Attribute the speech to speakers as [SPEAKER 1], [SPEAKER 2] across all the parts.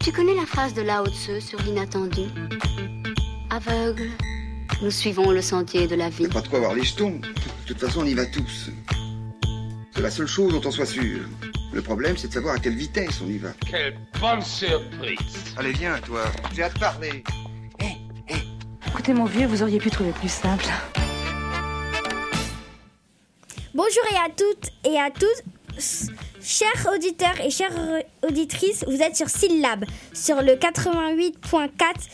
[SPEAKER 1] Tu connais la phrase de Lao Tzu sur l'inattendu? Aveugle, nous suivons le sentier de la vie.
[SPEAKER 2] Il n'y a pas de quoi avoir les jetons. De toute façon, on y va tous. C'est la seule chose dont on soit sûr. Le problème, c'est de savoir à quelle vitesse on y va.
[SPEAKER 3] Quelle bonne surprise!
[SPEAKER 2] Allez, viens, toi. J'ai hâte de parler.
[SPEAKER 4] Écoutez, mon vieux, vous auriez pu trouver plus simple.
[SPEAKER 5] Bonjour à toutes et à tous, chers auditeurs et chères auditrices, vous êtes sur Syllab, sur le 88.4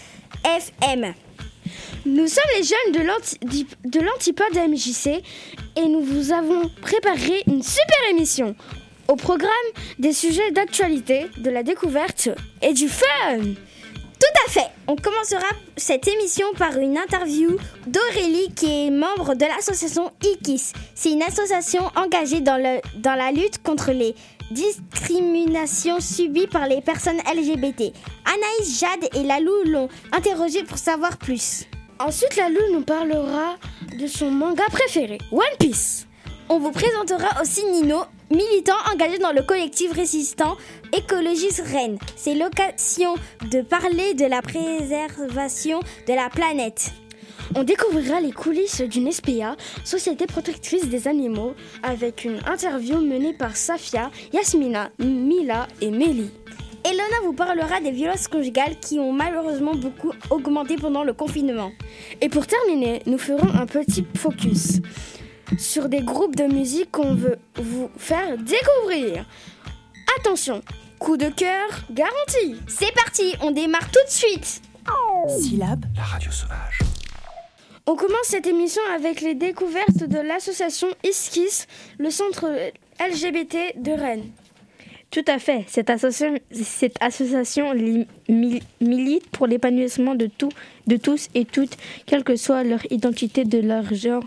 [SPEAKER 5] FM.
[SPEAKER 6] Nous sommes les jeunes de l'Antipode MJC et nous vous avons préparé une super émission. Au programme, des sujets d'actualité, de la découverte et du fun.
[SPEAKER 5] Tout à fait. On commencera cette émission par une interview d'Aurélie qui est membre de l'association IKIS. C'est une association engagée dans la lutte contre les discriminations subies par les personnes LGBT. Anaïs, Jade et Lalou l'ont interrogée pour savoir plus.
[SPEAKER 6] Ensuite, Lalou nous parlera de son manga préféré, One Piece.
[SPEAKER 5] On vous présentera aussi Nino, militant engagé dans le collectif résistant Écologiste Rennes. C'est l'occasion de parler de la préservation de la planète.
[SPEAKER 6] On découvrira les coulisses d'une SPA, Société protectrice des animaux, avec une interview menée par Safia, Yasmina, Mila et Mélie.
[SPEAKER 5] Elona vous parlera des violences conjugales qui ont malheureusement beaucoup augmenté pendant le confinement.
[SPEAKER 6] Et pour terminer, nous ferons un petit focus sur des groupes de musique qu'on veut vous faire découvrir. Attention, coup de cœur garanti.
[SPEAKER 5] C'est parti, on démarre tout de suite.
[SPEAKER 4] Syllab,
[SPEAKER 3] La radio sauvage.
[SPEAKER 6] On commence cette émission avec les découvertes de l'association ISKIS, le centre LGBT de Rennes.
[SPEAKER 7] Tout à fait, cette association milite pour l'épanouissement de tous et toutes, quelle que soit leur identité de leur genre,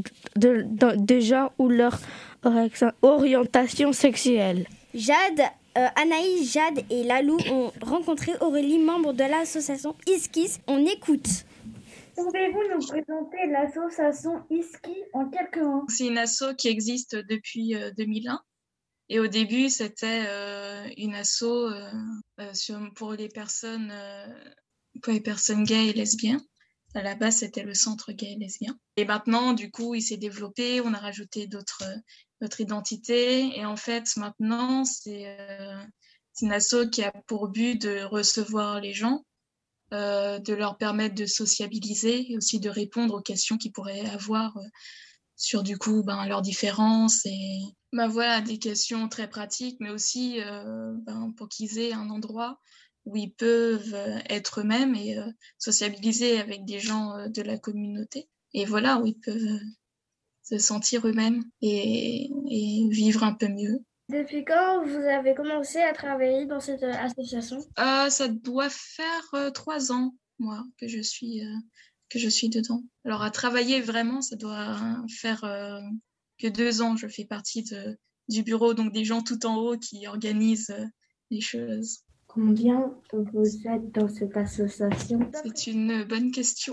[SPEAKER 7] de genre ou leur orientation sexuelle.
[SPEAKER 5] Anaïs, Jade et Lalou ont rencontré Aurélie, membre de l'association ISKIS. On écoute.
[SPEAKER 8] Pouvez-vous nous présenter l'association ISKI en quelques mots?
[SPEAKER 9] C'est une asso qui existe depuis 2001. Et au début, c'était une asso pour les personnes gays et lesbiennes. À la base, c'était le centre gay et lesbien. Et maintenant, du coup, il s'est développé. On a rajouté d'autres identités. Et en fait, maintenant, c'est une asso qui a pour but de recevoir les gens, de leur permettre de sociabiliser et aussi de répondre aux questions qu'ils pourraient avoir sur du coup leurs différences et voilà, des questions très pratiques, mais aussi pour qu'ils aient un endroit où ils peuvent être eux-mêmes et sociabiliser avec des gens de la communauté. Et voilà, où ils peuvent se sentir eux-mêmes et vivre un peu mieux.
[SPEAKER 8] Depuis quand vous avez commencé à travailler dans cette association?
[SPEAKER 9] Ça doit faire 3 ans, moi, que je suis dedans. Alors, à travailler vraiment, ça doit faire que 2 ans. Je fais partie du bureau, donc des gens tout en haut qui organisent les choses.
[SPEAKER 8] Combien vous êtes dans cette association?
[SPEAKER 9] C'est une bonne question.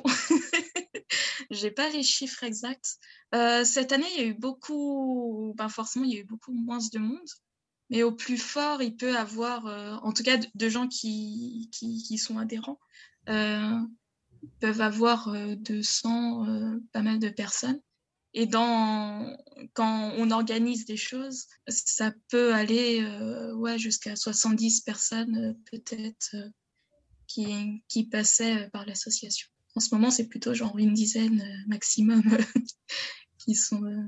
[SPEAKER 9] J'ai pas les chiffres exacts. Cette année, il y a eu forcément, il y a eu beaucoup moins de monde. Mais au plus fort, il peut avoir, en tout cas, de gens qui sont adhérents, peuvent avoir 200, pas mal de personnes. Et quand on organise des choses, ça peut aller jusqu'à 70 personnes peut-être qui passaient par l'association. En ce moment, c'est plutôt genre une dizaine maximum qui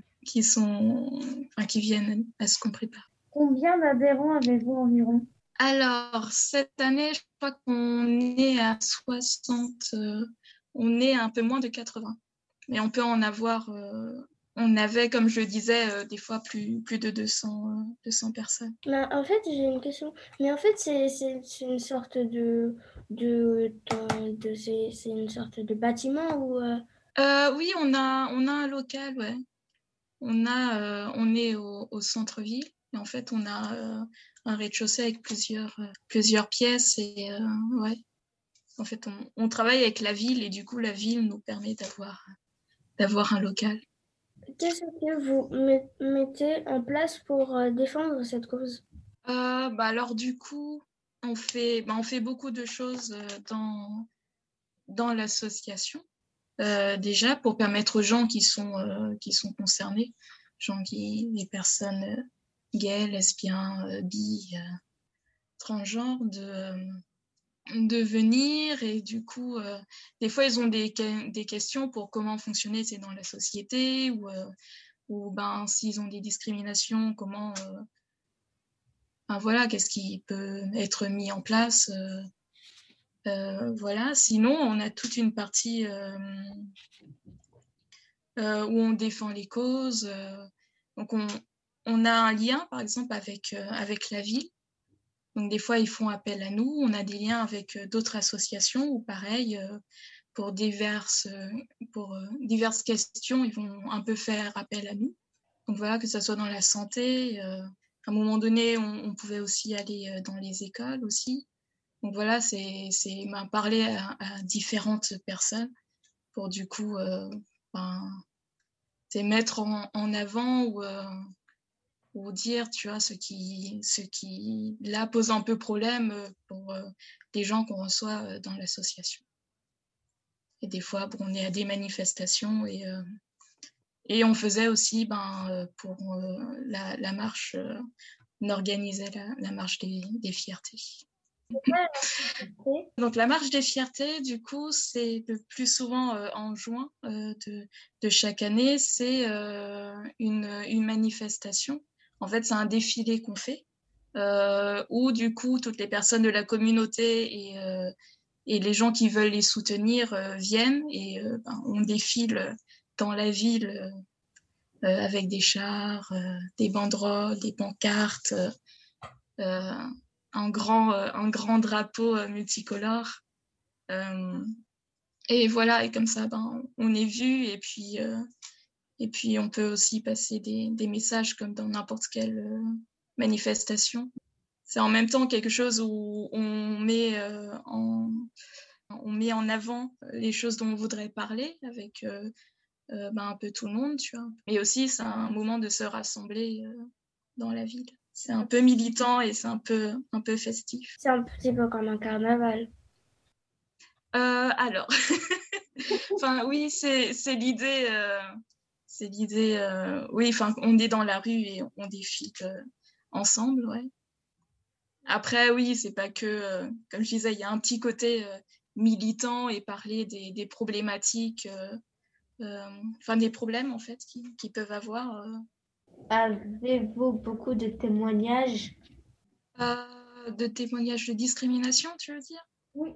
[SPEAKER 9] viennent à ce qu'on prépare.
[SPEAKER 8] Combien d'adhérents avez-vous environ?
[SPEAKER 9] Alors, cette année, je crois qu'on est à 60, on est à un peu moins de 80. Mais on peut en avoir, on avait, comme je le disais, des fois plus de 200 personnes.
[SPEAKER 8] En fait, j'ai une question. Mais en fait, c'est une sorte c'est une sorte de bâtiment ou
[SPEAKER 9] Oui, on a un local, ouais. On est au centre-ville. Et en fait, on a un rez-de-chaussée avec plusieurs pièces. Et ouais, en fait, on travaille avec la ville et du coup, la ville nous permet d'avoir un local.
[SPEAKER 8] Qu'est-ce que vous mettez en place pour défendre cette cause?
[SPEAKER 9] Alors du coup, on fait beaucoup de choses dans l'association. Déjà pour permettre aux gens qui sont concernés, les personnes gays, lesbiens, bi, transgenres, de venir, et du coup des fois ils ont des questions pour comment fonctionner dans la société, ou s'ils ont des discriminations, comment voilà, qu'est-ce qui peut être mis en place. Voilà. Sinon, on a toute une partie où on défend les causes. Donc, on a un lien, par exemple, avec la ville. Donc, des fois, ils font appel à nous. On a des liens avec d'autres associations où, pareil, pour diverses questions, ils vont un peu faire appel à nous. Donc, voilà, que ce soit dans la santé. À un moment donné, on pouvait aussi aller dans les écoles aussi. Donc voilà, c'est parler à différentes personnes pour du coup c'est mettre en avant ou dire, tu vois, ce qui là pose un peu problème pour les gens qu'on reçoit dans l'association. Et des fois, on est à des manifestations, et on faisait aussi pour la marche, on organisait la marche des fiertés. Donc la marche des fiertés, du coup, c'est le plus souvent en juin de chaque année. C'est une manifestation. En fait, c'est un défilé qu'on fait où du coup toutes les personnes de la communauté et les gens qui veulent les soutenir viennent, et on défile dans la ville avec des chars, des banderoles, des pancartes. Un grand drapeau multicolore. Et voilà, et comme ça, on est vu, et puis on peut aussi passer des messages comme dans n'importe quelle manifestation. C'est en même temps quelque chose où on met en avant les choses dont on voudrait parler avec un peu tout le monde, tu vois. Mais aussi, c'est un moment de se rassembler dans la ville. C'est un peu militant et c'est un peu festif.
[SPEAKER 5] C'est un petit peu comme un carnaval.
[SPEAKER 9] Alors, oui, c'est l'idée. Oui, on est dans la rue et on défile ensemble, ouais. Après, oui, c'est pas que, comme je disais, il y a un petit côté militant et parler des problématiques, des problèmes en fait qui peuvent avoir.
[SPEAKER 5] Avez-vous beaucoup de témoignages?
[SPEAKER 9] De témoignages de discrimination, tu veux dire?
[SPEAKER 5] Oui.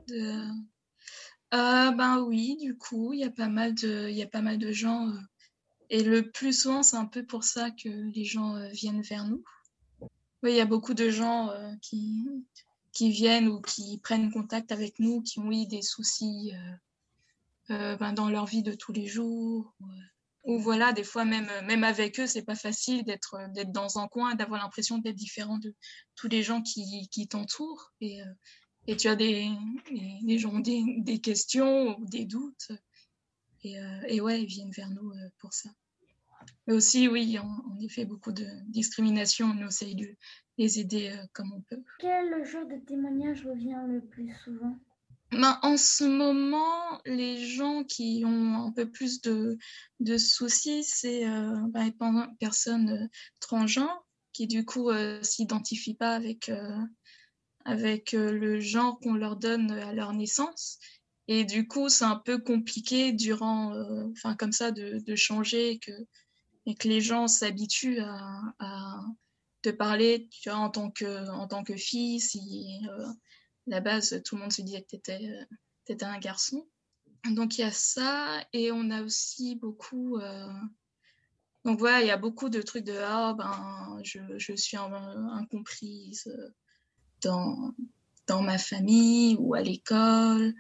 [SPEAKER 9] Oui, du coup, il y a pas mal de gens, et le plus souvent, c'est un peu pour ça que les gens viennent vers nous. Oui, il y a beaucoup de gens qui viennent ou qui prennent contact avec nous, qui ont eu des soucis dans leur vie de tous les jours. Ou voilà, des fois même avec eux, c'est pas facile d'être dans un coin, d'avoir l'impression d'être différent de tous les gens qui t'entourent. Et tu as les gens ont des questions ou des doutes. Et ouais, ils viennent vers nous pour ça. Mais aussi, oui, on y fait beaucoup de discrimination. On essaye de les aider comme on peut.
[SPEAKER 8] Quel genre de témoignage revient le plus souvent?
[SPEAKER 9] En ce moment, les gens qui ont un peu plus de soucis, c'est les personnes transgenres qui du coup s'identifient pas avec le genre qu'on leur donne à leur naissance. Et du coup, c'est un peu compliqué durant, comme ça, de changer, et que les gens s'habituent à te parler, tu vois, en tant que fille. Si la base, tout le monde se disait que t'étais un garçon. Donc il y a ça, et on a aussi beaucoup. Donc voilà, il y a beaucoup de trucs de je suis incomprise dans ma famille ou à l'école,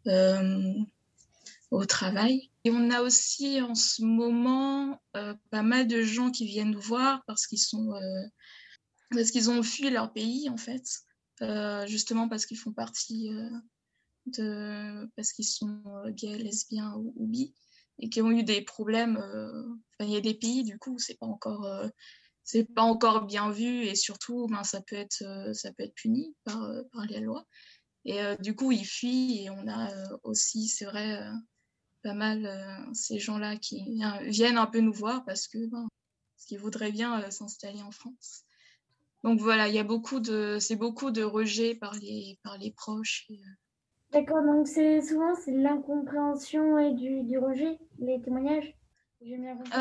[SPEAKER 9] au travail. Et on a aussi en ce moment pas mal de gens qui viennent nous voir parce qu'ils ont fui leur pays en fait, justement parce qu'ils font partie parce qu'ils sont gays, lesbiens ou bi, et qui ont eu des problèmes. Il y a des pays du coup où c'est pas encore c'est pas encore bien vu et surtout ça peut être puni par la loi. Et du coup, ils fuient et on a aussi, c'est vrai, pas mal ces gens-là qui viennent un peu nous voir parce qu'ils voudraient bien s'installer en France. Donc voilà, il y a beaucoup de rejet par les proches.
[SPEAKER 8] D'accord, donc c'est l'incompréhension et du rejet, les témoignages.
[SPEAKER 9] Oui,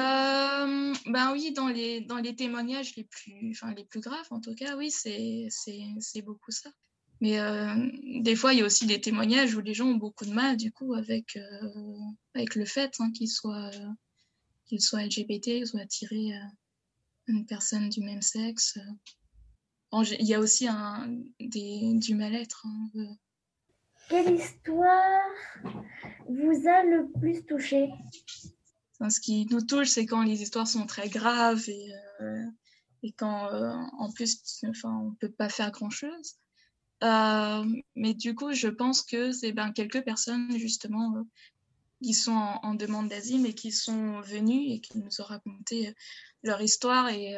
[SPEAKER 9] dans les témoignages les plus graves, en tout cas, oui, c'est beaucoup ça. Mais des fois, il y a aussi des témoignages où les gens ont beaucoup de mal, du coup, avec le fait qu'ils soient LGBT, soit attirés à une personne du même sexe. Il y a aussi du mal-être.
[SPEAKER 8] Quelle histoire vous a le plus touché ?
[SPEAKER 9] Ce qui nous touche, c'est quand les histoires sont très graves et quand, en plus, on ne peut pas faire grand-chose. Mais du coup, je pense que c'est quelques personnes, justement, qui sont en demande d'asile et qui sont venues et qui nous ont raconté leur histoire et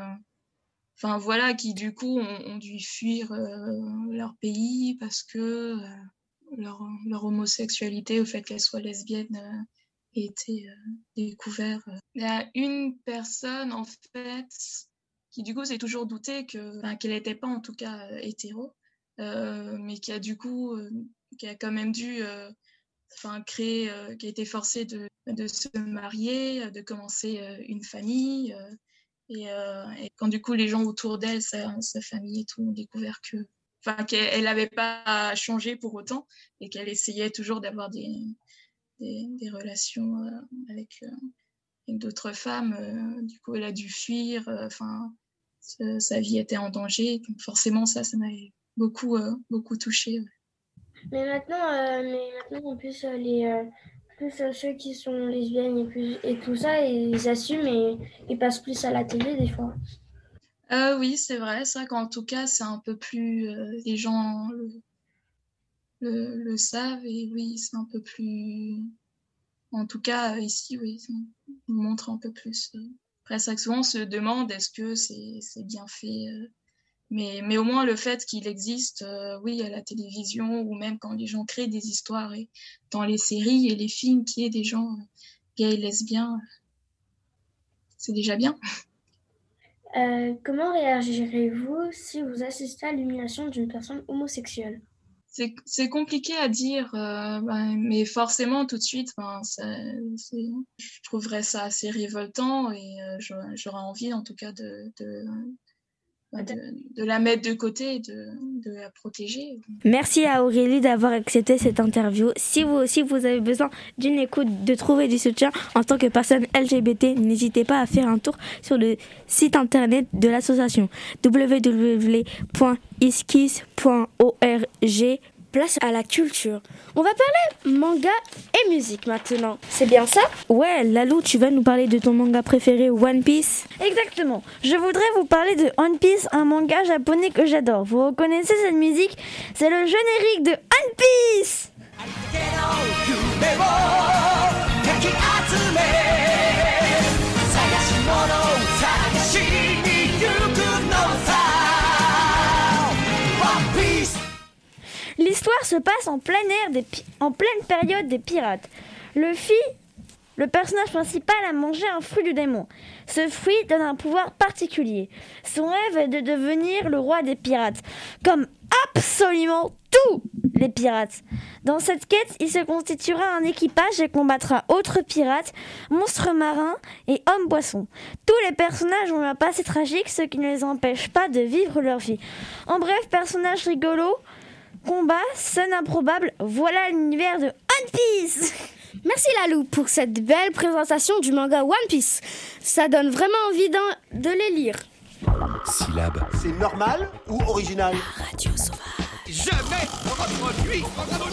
[SPEAKER 9] qui, du coup, ont dû fuir leur pays parce que leur homosexualité, au fait qu'elles soient lesbiennes, été découvert. Il y a une personne, en fait, qui du coup s'est toujours douté qu'elle n'était pas en tout cas hétéro, mais qui a du coup, qui a quand même dû créer, qui a été forcée de se marier, de commencer une famille. Et quand du coup les gens autour d'elle, sa famille et tout, ont découvert qu'elle n'avait pas changé pour autant et qu'elle essayait toujours d'avoir des relations avec d'autres femmes. Du coup, elle a dû fuir. Sa vie était en danger. Donc forcément, ça m'avait beaucoup touchée. Ouais.
[SPEAKER 6] Mais maintenant, en plus, ceux qui sont lesbiennes et tout ça, ils assument et ils passent plus à la télé des fois.
[SPEAKER 9] Oui, c'est vrai. C'est vrai qu'en tout cas, c'est un peu plus... les gens le savent et oui, c'est un peu plus... En tout cas, ici, oui, on montre un peu plus. Après, ça, souvent, on se demande est-ce que c'est bien fait. Mais au moins, le fait qu'il existe, oui, à la télévision ou même quand les gens créent des histoires et dans les séries et les films, qu'il y ait des gens gays et lesbiens, c'est déjà bien.
[SPEAKER 6] Comment réagirez-vous si vous assistez à l'humiliation d'une personne homosexuelle ?
[SPEAKER 9] C'est compliqué à dire, mais forcément tout de suite, je trouverais ça assez révoltant et j'aurais envie en tout cas de la mettre de côté et de la protéger.
[SPEAKER 7] Merci à Aurélie d'avoir accepté cette interview. Si vous aussi vous avez besoin d'une écoute, de trouver du soutien en tant que personne LGBT, n'hésitez pas à faire un tour sur le site internet de l'association www.iskis.org. Place à la culture.
[SPEAKER 6] On va parler manga et musique maintenant. C'est bien ça ?
[SPEAKER 7] Ouais, Lalou, tu vas nous parler de ton manga préféré, One Piece ?
[SPEAKER 10] Exactement. Je voudrais vous parler de One Piece, un manga japonais que j'adore. Vous reconnaissez cette musique ? C'est le générique de One Piece ! L'histoire se passe en plein air, en pleine période des pirates. Le personnage principal a mangé un fruit du démon. Ce fruit donne un pouvoir particulier. Son rêve est de devenir le roi des pirates, comme absolument tous les pirates. Dans cette quête, il se constituera un équipage et combattra autres pirates, monstres marins et hommes-poissons. Tous les personnages ont un passé tragique, ce qui ne les empêche pas de vivre leur vie. En bref, personnages rigolos, combat, scène improbable, voilà l'univers de One Piece.
[SPEAKER 6] Merci Lalou pour cette belle présentation du manga One Piece. Ça donne vraiment envie de les lire.
[SPEAKER 11] Syllabe. C'est normal ou original ?
[SPEAKER 12] La radio sauvage.
[SPEAKER 11] Jamais reproduit.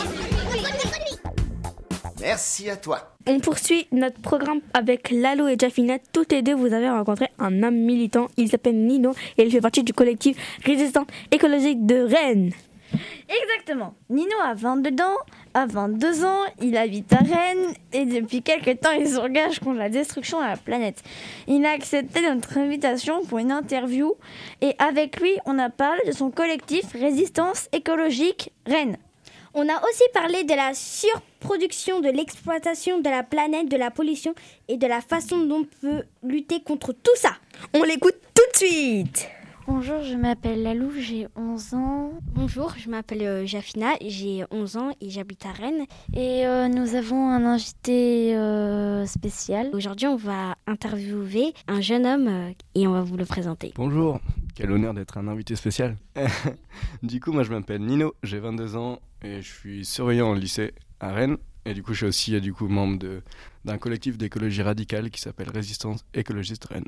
[SPEAKER 11] Merci à toi.
[SPEAKER 7] On poursuit notre programme avec Lalou et Jaffinette. Toutes les deux, vous avez rencontré un homme militant. Il s'appelle Nino et il fait partie du collectif Résistance écologique de Rennes.
[SPEAKER 10] Exactement. Nino a 22 ans, il habite à Rennes et depuis quelques temps il s'engage contre la destruction de la planète. Il a accepté notre invitation pour une interview et avec lui on a parlé de son collectif Résistance écologique Rennes.
[SPEAKER 5] On a aussi parlé de la surproduction, de l'exploitation de la planète, de la pollution et de la façon dont on peut lutter contre tout ça.
[SPEAKER 7] On l'écoute tout de suite.
[SPEAKER 12] Bonjour, je m'appelle Lalou, j'ai 11 ans.
[SPEAKER 13] Bonjour, je m'appelle Jafina, j'ai 11 ans et j'habite à Rennes.
[SPEAKER 12] Et nous avons un invité spécial.
[SPEAKER 13] Aujourd'hui, on va interviewer un jeune homme et on va vous le présenter.
[SPEAKER 14] Bonjour, quel honneur d'être un invité spécial. Du coup, moi je m'appelle Nino, j'ai 22 ans et je suis surveillant au lycée à Rennes. Et du coup, je suis aussi membre d'un collectif d'écologie radicale qui s'appelle Résistance écologiste Rennes.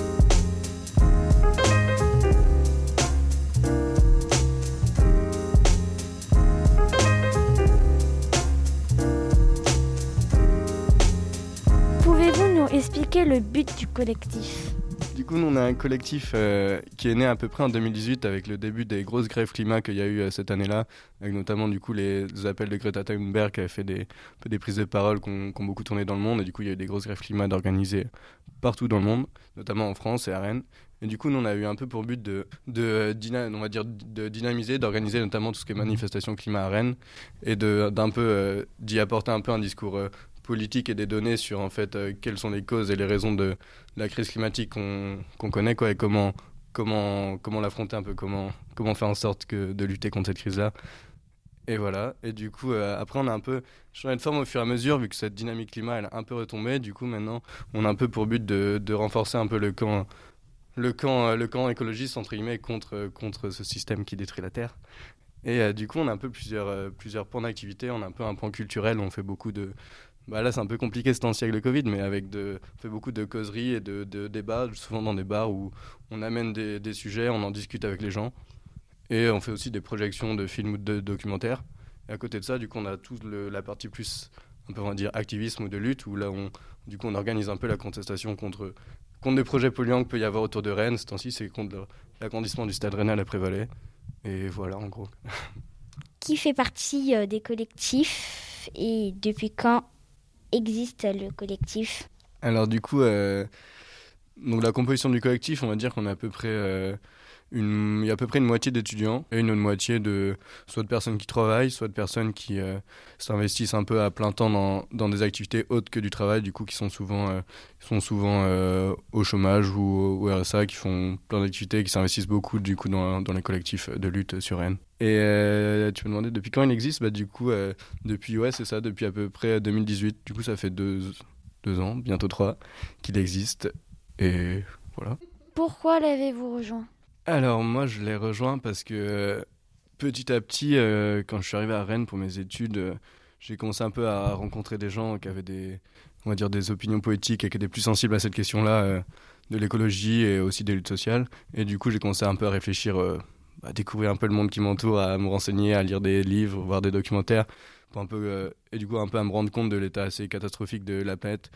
[SPEAKER 12] Pouvez-vous nous expliquer le but du collectif ?
[SPEAKER 14] Du coup, nous, on a un collectif qui est né à peu près en 2018 avec le début des grosses grèves climat qu'il y a eu cette année-là, avec notamment du coup les appels de Greta Thunberg qui avait fait des prises de parole qui ont beaucoup tourné dans le monde. Et du coup, il y a eu des grosses grèves climat organisées partout dans le monde, notamment en France et à Rennes. Et du coup, nous, on a eu un peu pour but de dynamiser, d'organiser notamment tout ce qui est manifestation climat à Rennes et d'y apporter un peu un discours politique et des données sur en fait quelles sont les causes et les raisons de la crise climatique qu'on connaît quoi, et comment l'affronter un peu, comment faire en sorte de lutter contre cette crise-là. Et voilà, et du coup après on a un peu changé de forme au fur et à mesure vu que cette dynamique climat elle a un peu retombé. Du coup maintenant on a un peu pour but de renforcer un peu le camp écologiste entre guillemets contre ce système qui détruit la Terre. Et du coup on a un peu plusieurs points d'activité. On a un peu un point culturel où on fait beaucoup de... là c'est un peu compliqué ce temps-ci avec le Covid, mais on fait beaucoup de causeries et de débats, souvent dans des bars où on amène des sujets, on en discute avec les gens. Et on fait aussi des projections de films ou de documentaires. Et à côté de ça, du coup, on a toute la partie plus, un peu on va dire, activisme ou de lutte, où là, on organise un peu la contestation contre des projets polluants qu'il peut y avoir autour de Rennes. Ce temps-ci, c'est contre l'agrandissement du stade rennais à la Prévalais. Et voilà, en gros.
[SPEAKER 13] Qui fait partie des collectifs et depuis quand existe le collectif ?
[SPEAKER 14] Alors du coup, donc la composition du collectif, on va dire qu'on a à peu près... il y a à peu près une moitié d'étudiants et une autre moitié soit de personnes qui travaillent, soit de personnes qui s'investissent un peu à plein temps dans des activités autres que du travail, du coup qui sont souvent au chômage ou au RSA, qui font plein d'activités, qui s'investissent beaucoup du coup dans les collectifs de lutte sur Rennes. Et tu me demandais depuis quand il existe ? Du coup depuis à peu près 2018. Du coup ça fait 2 ans, bientôt 3 qu'il existe et voilà.
[SPEAKER 12] Pourquoi l'avez-vous rejoint ?
[SPEAKER 14] Alors moi je l'ai rejoint parce que petit à petit quand je suis arrivé à Rennes pour mes études, j'ai commencé un peu à rencontrer des gens qui avaient des opinions politiques et qui étaient plus sensibles à cette question-là de l'écologie et aussi des luttes sociales. Et du coup j'ai commencé un peu à réfléchir, à découvrir un peu le monde qui m'entoure, à me renseigner, à lire des livres, voir des documentaires pour et du coup un peu à me rendre compte de l'état assez catastrophique de la planète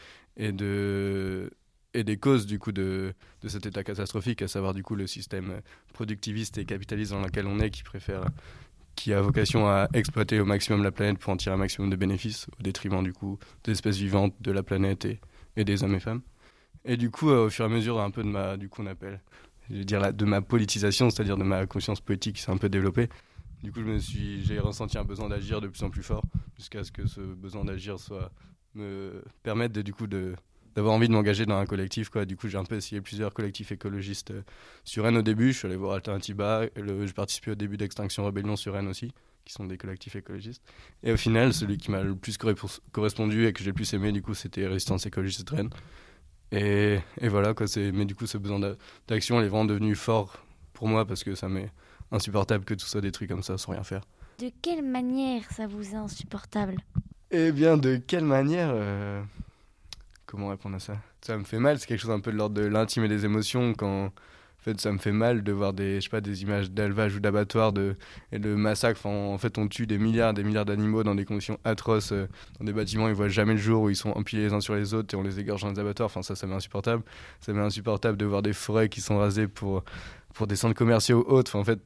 [SPEAKER 14] et des causes du coup de cet état catastrophique, à savoir du coup le système productiviste et capitaliste dans lequel on est, qui a vocation à exploiter au maximum la planète pour en tirer un maximum de bénéfices au détriment du coup des espèces vivantes, de la planète et des hommes et femmes. Et du coup au fur et à mesure un peu de ma politisation, c'est-à-dire de ma conscience politique qui s'est un peu développée, du coup j'ai ressenti un besoin d'agir de plus en plus fort jusqu'à ce que ce besoin d'agir me permette d'avoir envie de m'engager dans un collectif, quoi. Du coup, j'ai un peu essayé plusieurs collectifs écologistes sur Rennes au début. Je suis allé voir Alternatiba, j'ai participé au début d'Extinction Rebellion sur Rennes aussi, qui sont des collectifs écologistes. Et au final, celui qui m'a le plus correspondu et que j'ai le plus aimé, du coup, c'était Résistance écologiste Rennes. Et voilà, quoi. Mais du coup, ce besoin d'action, il est vraiment devenu fort pour moi parce que ça m'est insupportable que tout soit détruit comme ça, sans rien faire.
[SPEAKER 12] De quelle manière ça vous est insupportable ?
[SPEAKER 14] Eh bien, de quelle manière Comment répondre à ça ? Ça me fait mal, c'est quelque chose un peu de l'ordre de l'intime et des émotions quand... En fait, ça me fait mal de voir des images d'élevage ou d'abattoirs et de massacres. En fait, on tue des milliards d'animaux dans des conditions atroces, dans des bâtiments, ils voient jamais le jour, où ils sont empilés les uns sur les autres et on les égorge dans les abattoirs. Enfin, ça m'est insupportable. Ça m'est insupportable de voir des forêts qui sont rasées pour des centres commerciaux ou autres. En fait,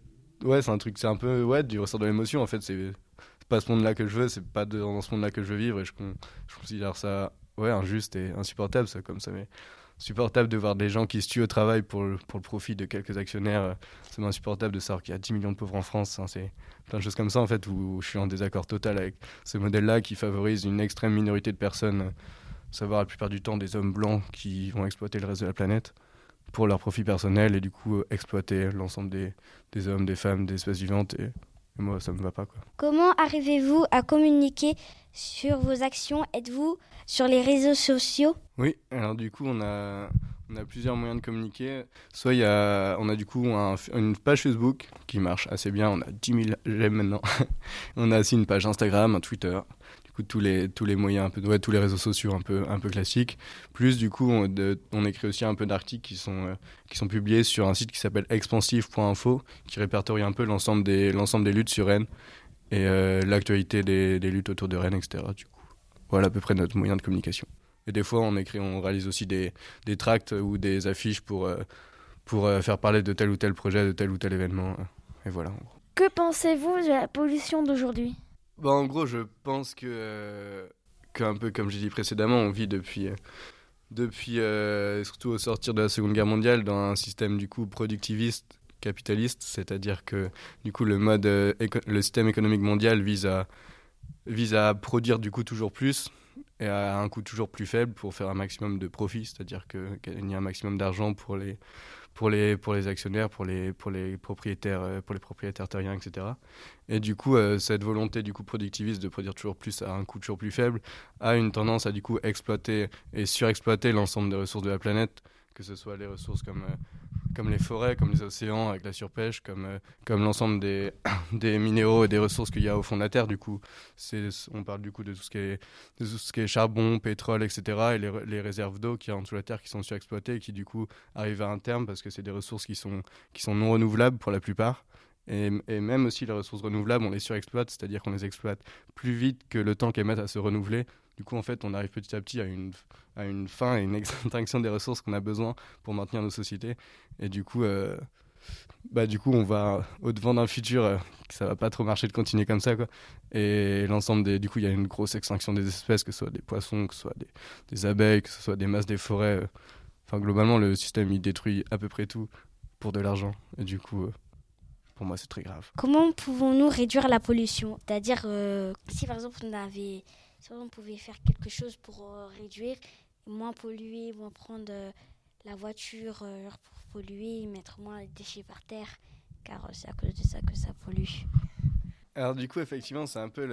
[SPEAKER 14] c'est un truc, c'est un peu du ressort de l'émotion en fait. C'est pas ce monde-là que je veux, c'est pas dans ce monde-là que je veux vivre, et je considère ça injuste et insupportable, ça comme ça, mais insupportable de voir des gens qui se tuent au travail pour le profit de quelques actionnaires. C'est insupportable de savoir qu'il y a 10 millions de pauvres en France. C'est plein de choses comme ça en fait où je suis en désaccord total avec ce modèle-là qui favorise une extrême minorité de personnes, savoir la plupart du temps des hommes blancs qui vont exploiter le reste de la planète pour leur profit personnel, et du coup exploiter l'ensemble des hommes, des femmes, des espèces vivantes, et moi ça me va pas, quoi.
[SPEAKER 13] Comment arrivez-vous à communiquer sur vos actions? Êtes-vous sur les réseaux sociaux?
[SPEAKER 14] Oui, alors du coup on a plusieurs moyens de communiquer. Soit on a du coup une page Facebook qui marche assez bien, on a 10 000 j'aime maintenant. On a aussi une page Instagram, un Twitter. Du coup tous les moyens un peu, tous les réseaux sociaux un peu classiques. Plus du coup on écrit aussi un peu d'articles qui sont publiés sur un site qui s'appelle expansive.info, qui répertorie un peu l'ensemble des luttes sur Rennes et l'actualité des luttes autour de Rennes, etc. Du coup, voilà à peu près notre moyen de communication. Et des fois on réalise aussi des tracts ou des affiches pour faire parler de tel ou tel projet, de tel ou tel événement. Et voilà, en gros.
[SPEAKER 10] Que pensez-vous de la pollution d'aujourd'hui ?
[SPEAKER 14] En gros, je pense qu'un peu comme j'ai dit précédemment, on vit depuis surtout au sortir de la Seconde Guerre mondiale, dans un système du coup productiviste, capitaliste, c'est-à-dire que du coup le système économique mondial vise à produire du coup toujours plus et à un coût toujours plus faible pour faire un maximum de profit, c'est-à-dire qu'il y a un maximum d'argent pour les actionnaires, pour les propriétaires terriens, etc. Et du coup, cette volonté du coup productiviste de produire toujours plus à un coût toujours plus faible a une tendance à du coup exploiter et surexploiter l'ensemble des ressources de la planète, que ce soit les ressources comme les forêts, comme les océans avec la surpêche, comme l'ensemble des minéraux et des ressources qu'il y a au fond de la Terre. Du coup, on parle du coup de tout ce qui est charbon, pétrole, etc. et les réserves d'eau qu'il y a en dessous de la Terre qui sont surexploitées et qui du coup arrivent à un terme parce que c'est des ressources qui sont non renouvelables pour la plupart. Et même aussi les ressources renouvelables, on les surexploite, c'est-à-dire qu'on les exploite plus vite que le temps qu'elles mettent à se renouveler. Du coup, en fait, on arrive petit à petit à une fin et une extinction des ressources qu'on a besoin pour maintenir nos sociétés. Et du coup, on va au-devant d'un futur que ça va pas trop marcher de continuer comme ça, quoi. Et l'ensemble du coup, il y a une grosse extinction des espèces, que ce soit des poissons, que ce soit des abeilles, que ce soit des masses des forêts. Enfin, globalement, le système, il détruit à peu près tout pour de l'argent. Et du coup... pour moi, c'est très grave.
[SPEAKER 13] Comment pouvons-nous réduire la pollution? C'est-à-dire, si par exemple on pouvait faire quelque chose pour réduire, moins polluer, moins prendre la voiture pour polluer, mettre moins les déchets par terre, car c'est à cause de ça que ça pollue.
[SPEAKER 14] Alors du coup, effectivement, c'est un peu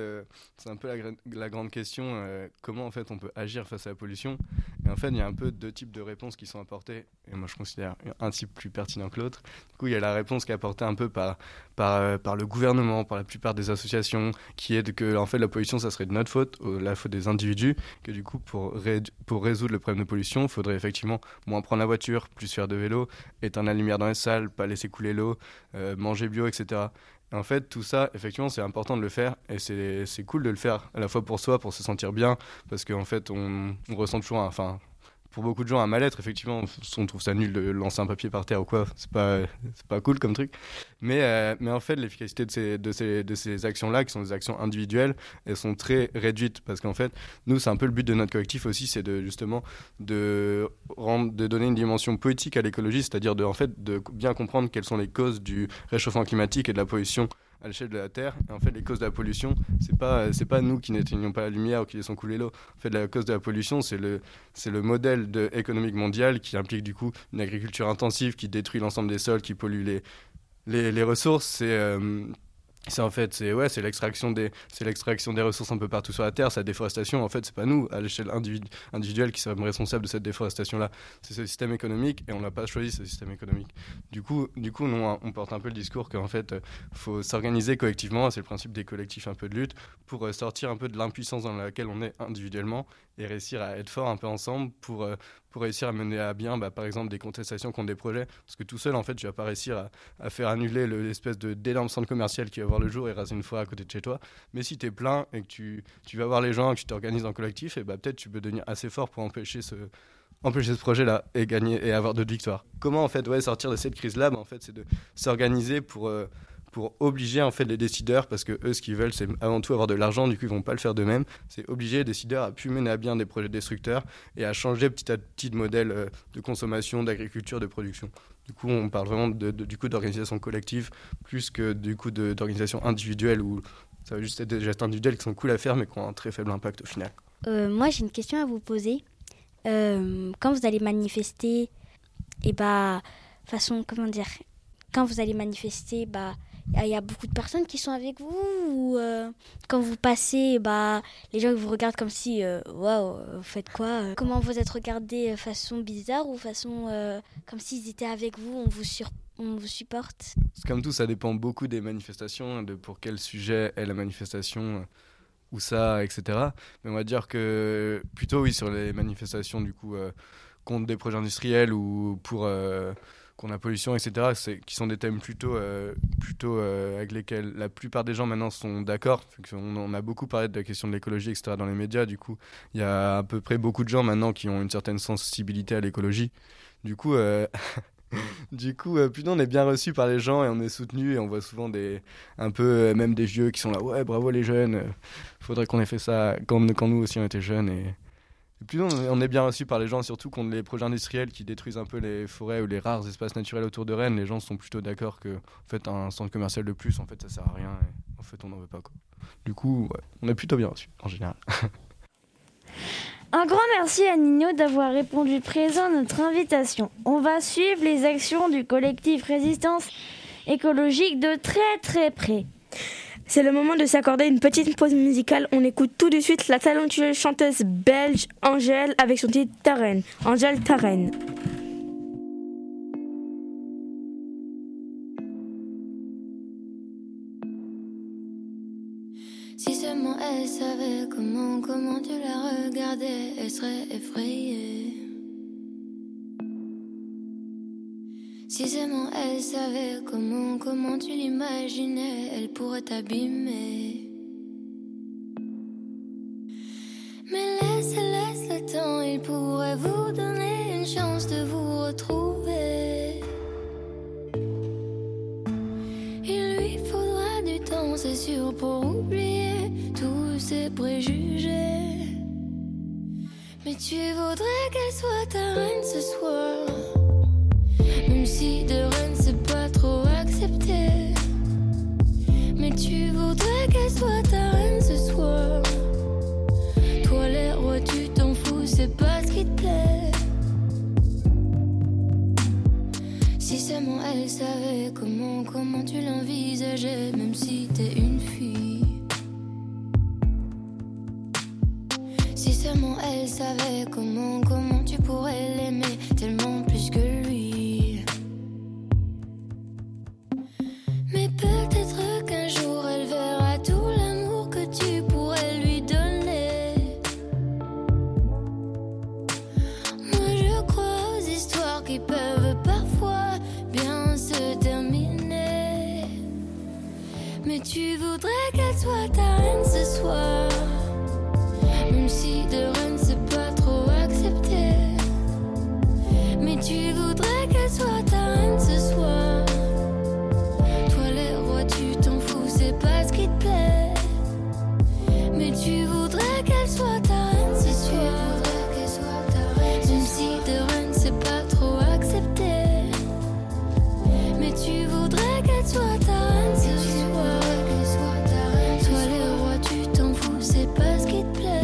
[SPEAKER 14] la grande question, comment en fait on peut agir face à la pollution. Et en fait, il y a un peu deux types de réponses qui sont apportées, et moi je considère un type plus pertinent que l'autre. Du coup, il y a la réponse qui est apportée un peu par le gouvernement, par la plupart des associations, qui est que en fait la pollution, ça serait de notre faute, la faute des individus, que du coup pour résoudre le problème de pollution, il faudrait effectivement moins prendre la voiture, plus faire de vélo, éteindre la lumière dans les salles, pas laisser couler l'eau, manger bio, etc. En fait, tout ça, effectivement, c'est important de le faire et c'est cool de le faire à la fois pour soi, pour se sentir bien, parce qu'en fait, on ressent toujours, pour beaucoup de gens, un mal-être. Effectivement, on trouve ça nul de lancer un papier par terre ou quoi, c'est pas cool comme truc. Mais en fait, l'efficacité de ces actions-là, qui sont des actions individuelles, elles sont très réduites parce qu'en fait, nous, c'est un peu le but de notre collectif aussi, c'est justement de donner une dimension poétique à l'écologie, c'est-à-dire de bien comprendre quelles sont les causes du réchauffement climatique et de la pollution à l'échelle de la Terre. Et en fait, les causes de la pollution, c'est pas nous qui n'éteignons pas la lumière ou qui laissons couler l'eau. En fait, la cause de la pollution, c'est le modèle économique mondial qui implique du coup une agriculture intensive qui détruit l'ensemble des sols, qui pollue les ressources. C'est l'extraction des ressources un peu partout sur la Terre, c'est la déforestation. En fait, c'est pas nous, à l'échelle individuelle, qui sommes responsables de cette déforestation-là. C'est ce système économique et on n'a pas choisi ce système économique. Du coup, nous, on porte un peu le discours qu'en fait, faut s'organiser collectivement. C'est le principe des collectifs un peu de lutte pour sortir un peu de l'impuissance dans laquelle on est individuellement et réussir à être fort un peu ensemble pour réussir à mener à bien, par exemple, des contestations contre des projets. Parce que tout seul, en fait, tu vas pas réussir à faire annuler l'espèce d'énorme centre commercial qui va voir le jour et raser une fois à côté de chez toi. Mais si tu es plein et que tu vas voir les gens et que tu t'organises en collectif, et peut-être tu peux devenir assez fort pour empêcher ce projet-là et gagner et avoir d'autres victoires. Comment, en fait, sortir de cette crise-là, en fait, c'est de s'organiser pour pour obliger en fait les décideurs, parce que eux ce qu'ils veulent c'est avant tout avoir de l'argent, du coup ils vont pas le faire d'eux-mêmes, c'est obliger les décideurs à pu mener à bien des projets destructeurs et à changer petit à petit de modèle de consommation, d'agriculture, de production. Du coup on parle vraiment du coup d'organisation collective plus que du coup d'organisation individuelle où ça va juste être des gestes individuels qui sont cool à faire mais qui ont un très faible impact au final.
[SPEAKER 13] Moi j'ai une question à vous poser. Quand vous allez manifester, quand vous allez manifester, il y a beaucoup de personnes qui sont avec vous ou quand vous passez, les gens vous regardent comme si, waouh, vous faites quoi Comment vous êtes regardés façon bizarre ou façon comme s'ils étaient avec vous, on vous supporte?
[SPEAKER 14] C'est comme tout, ça dépend beaucoup des manifestations, de pour quel sujet est la manifestation, où ça, etc. Mais on va dire que plutôt oui, sur les manifestations du coup contre des projets industriels ou pour contre la pollution, etc., qui sont des thèmes plutôt avec lesquels la plupart des gens maintenant sont d'accord. On a beaucoup parlé de la question de l'écologie, etc., dans les médias. Du coup, il y a à peu près beaucoup de gens maintenant qui ont une certaine sensibilité à l'écologie. Du coup, plutôt on est bien reçu par les gens et on est soutenu et on voit souvent même des vieux qui sont là, ouais, bravo les jeunes, faudrait qu'on ait fait ça quand nous aussi on était jeunes. Et puis on est bien reçu par les gens, surtout contre les projets industriels qui détruisent un peu les forêts ou les rares espaces naturels autour de Rennes. Les gens sont plutôt d'accord que en fait, un centre commercial de plus, en fait, ça sert à rien et en fait, on n'en veut pas, quoi. Du coup, ouais, on est plutôt bien reçu en général.
[SPEAKER 10] Un grand merci à Nino d'avoir répondu présent à notre invitation. On va suivre les actions du collectif Résistance écologique de très très près.
[SPEAKER 7] C'est le moment de s'accorder une petite pause musicale. On écoute tout de suite la talentueuse chanteuse belge Angèle avec son titre Tarenne. Angèle Tarenne.
[SPEAKER 15] Si seulement elle savait comment tu la regardais, elle serait effrayée. Si seulement elle savait comment tu l'imaginais, elle pourrait t'abîmer. Mais laisse le temps, il pourrait vous donner une chance de vous retrouver. Il lui faudra du temps, c'est sûr, pour oublier tous ses préjugés. Mais tu voudrais qu'elle soit ta reine ce soir, même si de reine c'est pas trop accepté. Mais tu voudrais qu'elle soit ta reine ce soir. Toi les rois tu t'en fous, c'est pas ce qui te plaît. Si seulement elle savait comment tu l'envisageais, même si t'es une fille. Si seulement elle savait comment tu pourrais l'aimer tellement plus que lui. Mais peut-être qu'un jour elle verra tout l'amour que tu pourrais lui donner. Moi je crois aux histoires qui peuvent parfois bien se terminer. Mais tu voudrais qu'elle soit ta reine ce soir, même si de reine c'est pas trop accepté. Mais tu voudrais qu'elle soit ta reine ce soir. Toi les rois tu t'en fous, c'est pas ce qui te plaît. Mais tu voudrais qu'elle soit ta reine ce soir. Même si de reine c'est pas trop accepté. Mais tu voudrais qu'elle soit ta reine ce soir. Toi les rois tu t'en fous, c'est pas ce qui te plaît.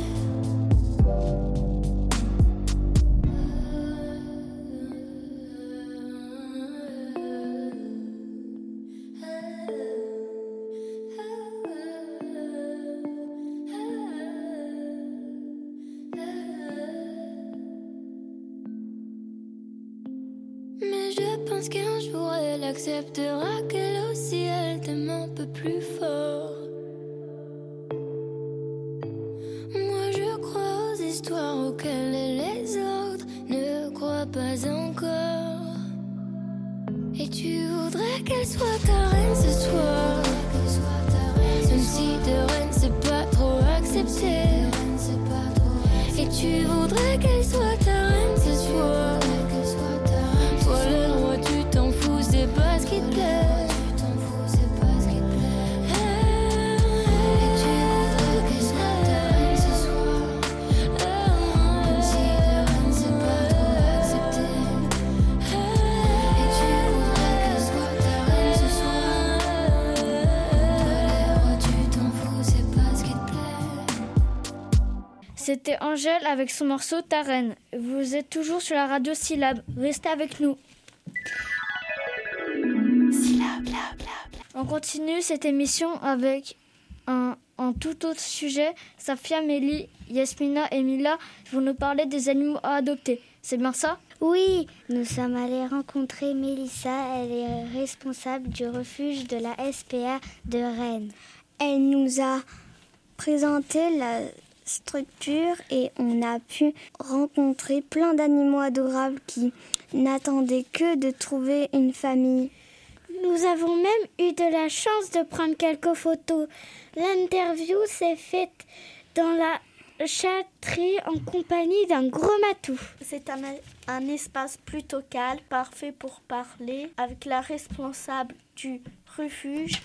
[SPEAKER 15] Mais je pense qu'un jour elle acceptera qu'elle aussi elle t'aime un peu plus fort. Moi je crois aux histoires auxquelles les autres ne croient pas encore. Et tu voudrais qu'elle soit ta reine ce soir, même si de reine c'est pas trop accepté. Et tu voudrais qu'elle soit ta reine ce soir. Toi le roi tu t'en fous, c'est pas ce qui te plaît.
[SPEAKER 16] C'était Angèle avec son morceau Ta Reine. Vous êtes toujours sur la radio Syllab. Restez avec nous. Syllab. On continue cette émission avec un tout autre sujet. Safia, Mélie, Yasmina et Mila vont nous parler des animaux à adopter. C'est bien ça ?
[SPEAKER 5] Oui, nous sommes allés rencontrer Mélissa. Elle est responsable du refuge de la SPA de Rennes. Elle nous a présenté la structure et on a pu rencontrer plein d'animaux adorables qui n'attendaient que de trouver une famille.
[SPEAKER 8] Nous avons même eu de la chance de prendre quelques photos. L'interview s'est faite dans la châterie en compagnie d'un gros matou.
[SPEAKER 17] C'est un espace plutôt calme, parfait pour parler avec la responsable du refuge.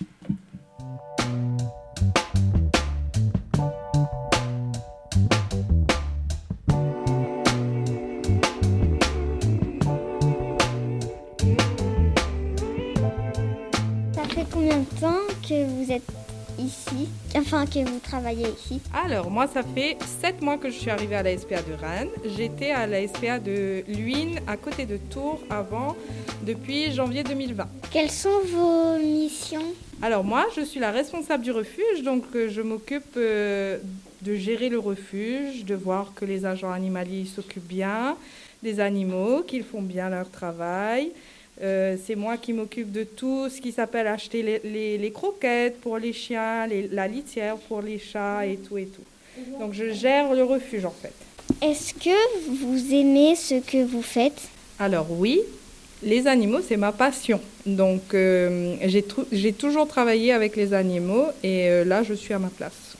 [SPEAKER 5] Ça fait combien de temps que vous êtes ici, enfin que vous travaillez ici?
[SPEAKER 18] Alors moi ça fait 7 mois que je suis arrivée à la SPA de Rennes. J'étais à la SPA de Luynes à côté de Tours avant, depuis janvier 2020.
[SPEAKER 8] Quelles sont vos missions?
[SPEAKER 18] Alors moi je suis la responsable du refuge, donc je m'occupe de gérer le refuge, de voir que les agents animaliers s'occupent bien des animaux, qu'ils font bien leur travail. C'est moi qui m'occupe de tout ce qui s'appelle acheter les croquettes pour les chiens, la litière pour les chats et tout. Donc je gère le refuge en fait.
[SPEAKER 5] Est-ce que vous aimez ce que vous faites?
[SPEAKER 18] Alors oui, les animaux c'est ma passion. Donc j'ai toujours travaillé avec les animaux et là je suis à ma place.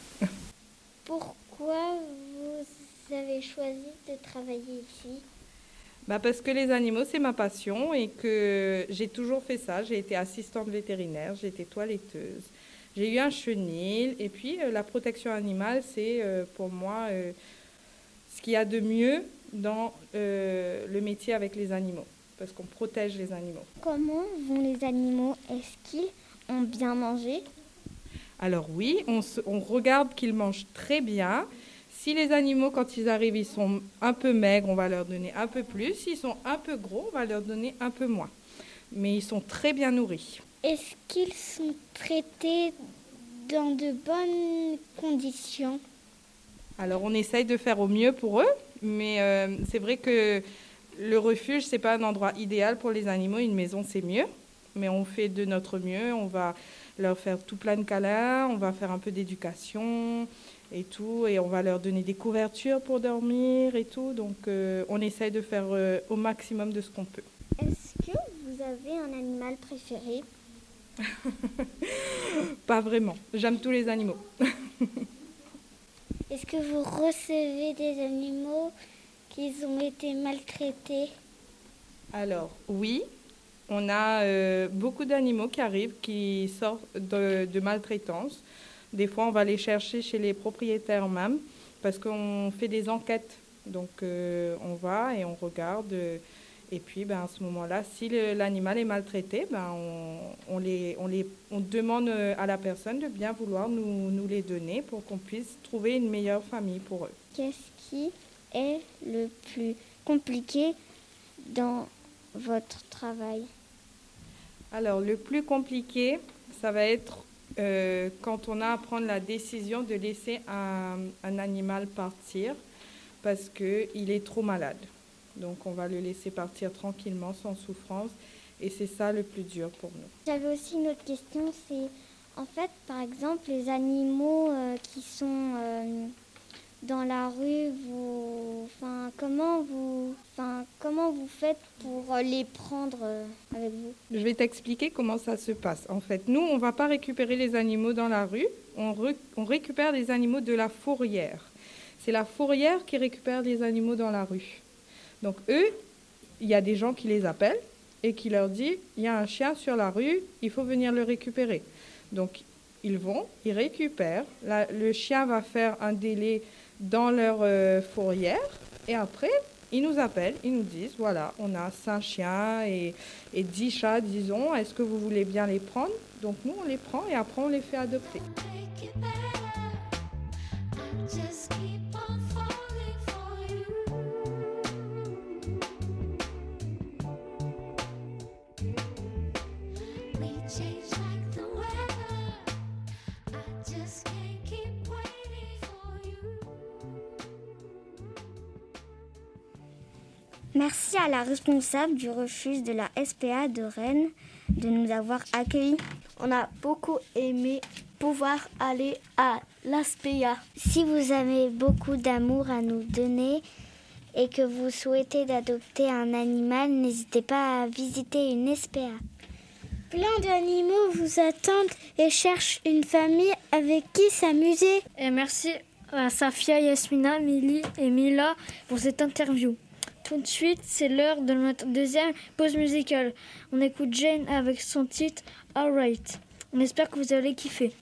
[SPEAKER 8] Pourquoi vous avez choisi de travailler ici?
[SPEAKER 18] Parce que les animaux, c'est ma passion et que j'ai toujours fait ça. J'ai été assistante vétérinaire, j'ai été toiletteuse. J'ai eu un chenil et puis la protection animale, c'est pour moi ce qu'il y a de mieux dans le métier avec les animaux, parce qu'on protège les animaux.
[SPEAKER 5] Comment vont les animaux? Est-ce qu'ils ont bien mangé?
[SPEAKER 18] Alors oui, on regarde qu'ils mangent très bien. Si les animaux, quand ils arrivent, ils sont un peu maigres, on va leur donner un peu plus. S'ils sont un peu gros, on va leur donner un peu moins. Mais ils sont très bien nourris.
[SPEAKER 8] Est-ce qu'ils sont traités dans de bonnes conditions?
[SPEAKER 18] Alors, on essaye de faire au mieux pour eux, mais c'est vrai que le refuge, ce n'est pas un endroit idéal pour les animaux. Une maison, c'est mieux, mais on fait de notre mieux. On va leur faire tout plein de câlins, on va faire un peu d'éducation et tout, et on va leur donner des couvertures pour dormir et tout. Donc, on essaye de faire au maximum de ce qu'on peut.
[SPEAKER 5] Est-ce que vous avez un animal préféré?
[SPEAKER 18] Pas vraiment. J'aime tous les animaux.
[SPEAKER 8] Est-ce que vous recevez des animaux qui ont été maltraités?
[SPEAKER 18] Alors, oui. On a beaucoup d'animaux qui arrivent, qui sortent de maltraitance. Des fois, on va les chercher chez les propriétaires même, parce qu'on fait des enquêtes. Donc, on va et on regarde. Et puis, à ce moment-là, si l'animal est maltraité, on demande à la personne de bien vouloir nous les donner pour qu'on puisse trouver une meilleure famille pour eux.
[SPEAKER 5] Qu'est-ce qui est le plus compliqué dans votre travail?
[SPEAKER 18] Alors, le plus compliqué, ça va être quand on a à prendre la décision de laisser un animal partir parce qu'il est trop malade. Donc, on va le laisser partir tranquillement, sans souffrance. Et c'est ça le plus dur pour nous.
[SPEAKER 5] J'avais aussi une autre question. C'est, en fait, par exemple, les animaux qui sont dans la rue, comment vous faites pour les prendre avec vous?
[SPEAKER 18] Je vais t'expliquer comment ça se passe. En fait, nous, on ne va pas récupérer les animaux dans la rue. On récupère les animaux de la fourrière. C'est la fourrière qui récupère les animaux dans la rue. Donc, eux, il y a des gens qui les appellent et qui leur disent « il y a un chien sur la rue, il faut venir le récupérer ». Donc, ils vont, ils récupèrent. Le chien va faire un délai dans leur fourrière et après, ils nous appellent, ils nous disent « voilà, on a 5 chiens et 10 chats, disons, est-ce que vous voulez bien les prendre ?» Donc, nous, on les prend et après, on les fait adopter.
[SPEAKER 15] Just keep on falling. just can't keep waiting for you.
[SPEAKER 5] Merci à la responsable du refuge de la SPA de Rennes de nous avoir accueillis.
[SPEAKER 17] On a beaucoup aimé pouvoir aller à la SPA.
[SPEAKER 8] Si vous avez beaucoup d'amour à nous donner et que vous souhaitez d'adopter un animal, n'hésitez pas à visiter une SPA.
[SPEAKER 6] Plein d'animaux vous attendent et cherchent une famille avec qui s'amuser. Et merci à Safia, Yasmina, Milly et Mila pour cette interview. Tout de suite, c'est l'heure de notre deuxième pause musicale. On écoute Jane avec son titre Alright. On espère que vous allez kiffer.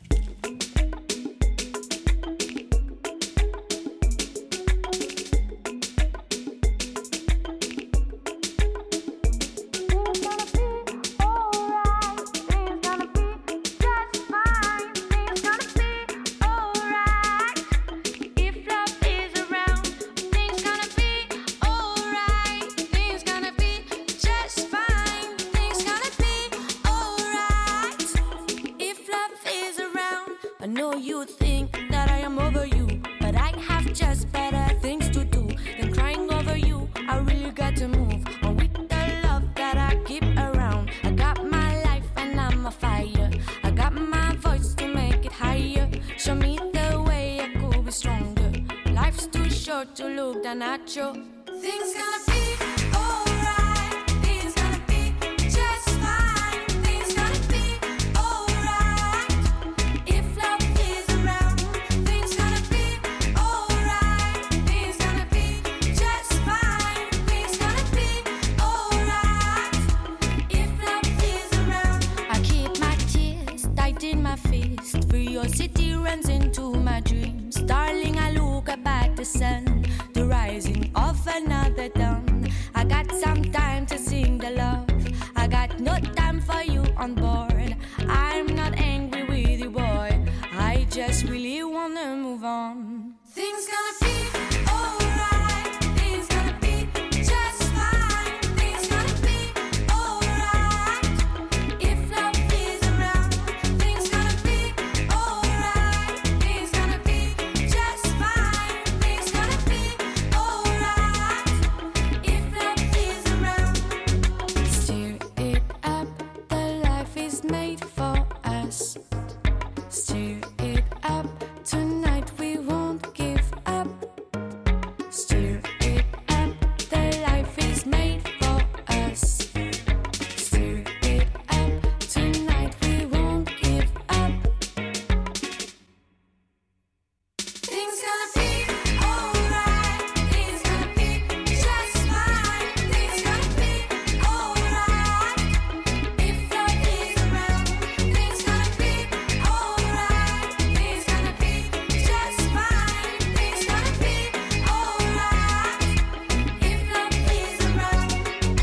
[SPEAKER 15] To look down at you. Things gonna be alright. Things gonna be just fine. Things gonna be alright. If love is around, things gonna be alright. Things gonna be just fine. Things gonna be alright. If love is around, I keep my tears tight in my fist. Curiosity runs into my dreams. Darling, I look up at the sun, the rising of another dawn. I got some time to sing the love. I got no time for you on board. I'm not angry with you, boy. I just really wanna move on. Things gonna be alright. Things gonna be just fine. Things gonna be alright. If love is around, things gonna be alright. Things gonna be just fine. Things gonna be alright. If love is around, stir it up. The life is made for us. Stir it up. Tonight we won't give up. Stir it up. The life is made for us. Stir it up. Tonight we won't give up. Things gonna be alright. Things gonna be just fine. Things gonna be alright. If love is around, things gonna be alright. Things gonna be just fine. Things gonna be alright. If love is around.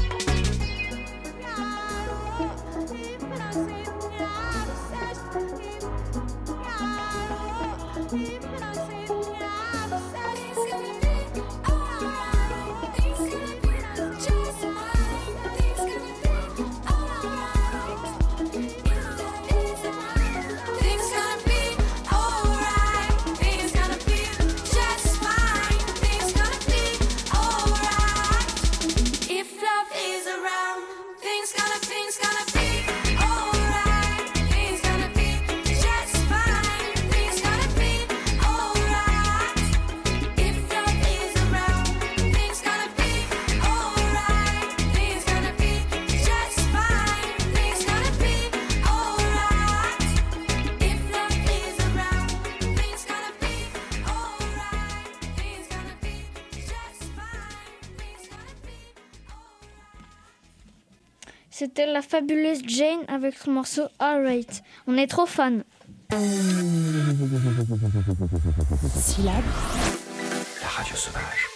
[SPEAKER 15] Things gonna be alright. Things gonna be just fine. Things gonna be alright. If love is around, things gonna be alright. Things gonna be just fine. Things gonna be alright. If love is around, things gonna be alright. Things gonna be just fine. Things gonna be alright. If love is around, things gonna be alright. Things gonna be just fine. Things gonna be.
[SPEAKER 6] C'était la fabuleuse Jane avec son morceau Alright. On est trop fans.
[SPEAKER 7] Syllabe.
[SPEAKER 3] La radio sauvage.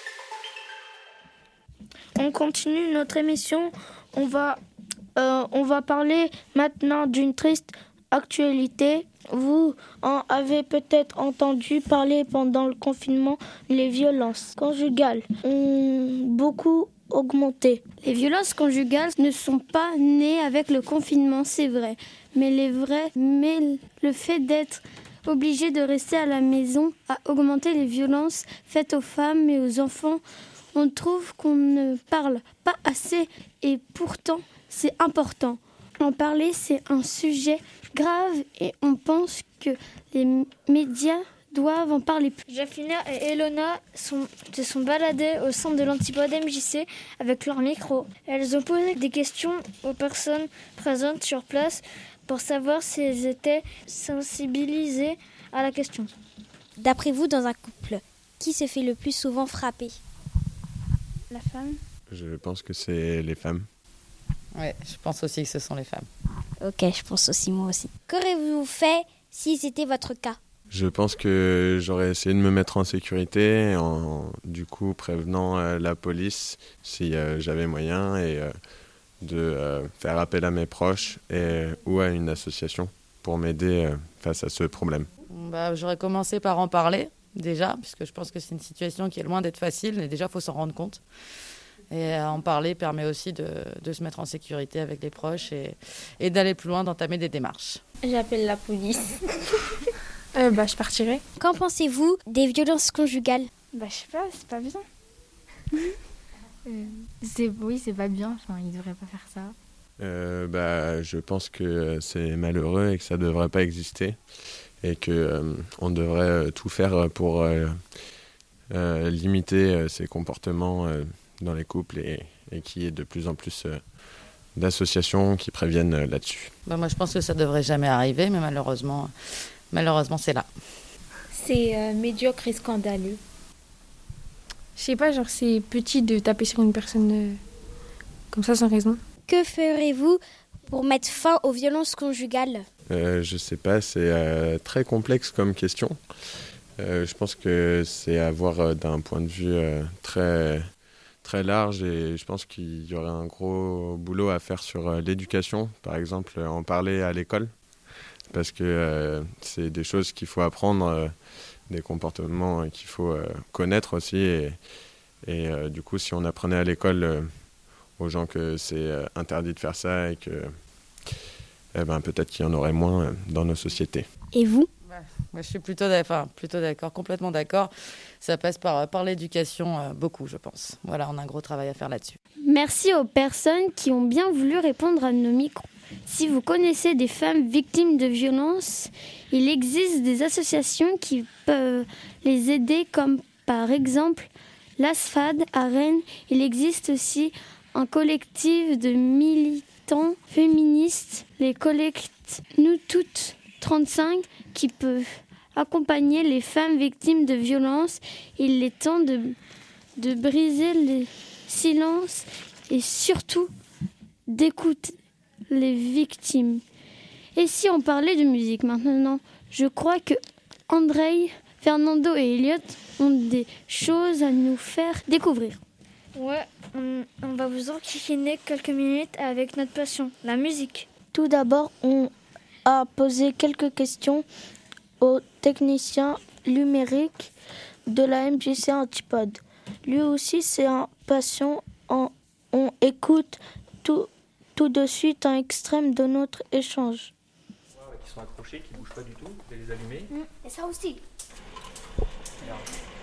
[SPEAKER 7] On continue notre émission. On va parler maintenant d'une triste actualité. Vous en avez peut-être entendu parler pendant le confinement. Les violences conjugales ont beaucoup augmenté. Les violences conjugales ne sont pas nées avec le confinement, c'est vrai. Mais le fait d'être
[SPEAKER 6] obligés de rester à la maison a augmenté les violences faites aux femmes et aux enfants. On trouve qu'on ne parle pas assez et pourtant c'est important. En parler, c'est un sujet grave et on pense que les médias doivent en parler plus.
[SPEAKER 16] Jafina et Elona se sont baladées au centre de l'Antipode MJC avec leur micro. Elles ont posé des questions aux personnes présentes sur place pour savoir si elles étaient sensibilisées à la question.
[SPEAKER 13] D'après vous, dans un couple, qui se fait le plus souvent frapper ?
[SPEAKER 16] La femme ?
[SPEAKER 19] Je pense que c'est les femmes.
[SPEAKER 20] Ouais, je pense aussi que ce sont les femmes.
[SPEAKER 13] Ok, je pense aussi, moi aussi. Qu'auriez-vous fait si c'était votre cas ?
[SPEAKER 19] Je pense que j'aurais essayé de me mettre en sécurité en du coup prévenant la police si j'avais moyen et de faire appel à mes proches ou à une association pour m'aider face à ce problème.
[SPEAKER 20] J'aurais commencé par en parler déjà, puisque je pense que c'est une situation qui est loin d'être facile et déjà il faut s'en rendre compte. Et en parler permet aussi de se mettre en sécurité avec les proches et d'aller plus loin, d'entamer des démarches.
[SPEAKER 7] J'appelle la police.
[SPEAKER 21] Je partirai.
[SPEAKER 13] Qu'en pensez-vous des violences conjugales ?
[SPEAKER 21] Je sais pas, c'est pas bien. C'est pas bien, enfin, ils devraient pas faire ça.
[SPEAKER 19] Je pense que c'est malheureux et que ça devrait pas exister et que on devrait tout faire pour limiter ces comportements dans les couples et qu'il y ait de plus en plus d'associations qui préviennent là-dessus.
[SPEAKER 20] Moi, je pense que ça devrait jamais arriver, mais malheureusement c'est là.
[SPEAKER 7] C'est médiocre et scandaleux.
[SPEAKER 21] Je sais pas, genre c'est petit de taper sur une personne comme ça sans raison.
[SPEAKER 13] Que ferez-vous pour mettre fin aux violences conjugales ?
[SPEAKER 19] Je sais pas, c'est très complexe comme question. Je pense que c'est à voir d'un point de vue très très large et je pense qu'il y aurait un gros boulot à faire sur l'éducation, par exemple en parler à l'école, parce que c'est des choses qu'il faut apprendre, des comportements qu'il faut connaître aussi et du coup si on apprenait à l'école aux gens que c'est interdit de faire ça et que peut-être qu'il y en aurait moins dans nos sociétés.
[SPEAKER 13] Et vous ?
[SPEAKER 20] Moi, je suis plutôt d'accord, complètement d'accord. Ça passe par l'éducation, beaucoup, je pense. Voilà, on a un gros travail à faire là-dessus.
[SPEAKER 6] Merci aux personnes qui ont bien voulu répondre à nos micros. Si vous connaissez des femmes victimes de violences, il existe des associations qui peuvent les aider, comme par exemple l'ASFAD à Rennes. Il existe aussi un collectif de militants féministes, les collectes Nous Toutes 35, qui peuvent accompagner les femmes victimes de violences. Il est temps de briser les silences et surtout d'écouter les victimes. Et si on parlait de musique maintenant, je crois que Andrei, Fernando et Elliot ont des choses à nous faire découvrir.
[SPEAKER 16] Ouais, on va vous enquiquiner quelques minutes avec notre passion, la musique.
[SPEAKER 5] Tout d'abord, on a posé quelques questions au technicien numérique de la MJC Antipode. Lui aussi, c'est un passion. On écoute tout de suite un extrême de notre échange.
[SPEAKER 22] Qui sont accrochés, qui ne bougent pas du tout, vous allez les allumer.
[SPEAKER 13] Et ça aussi.
[SPEAKER 22] Regarde.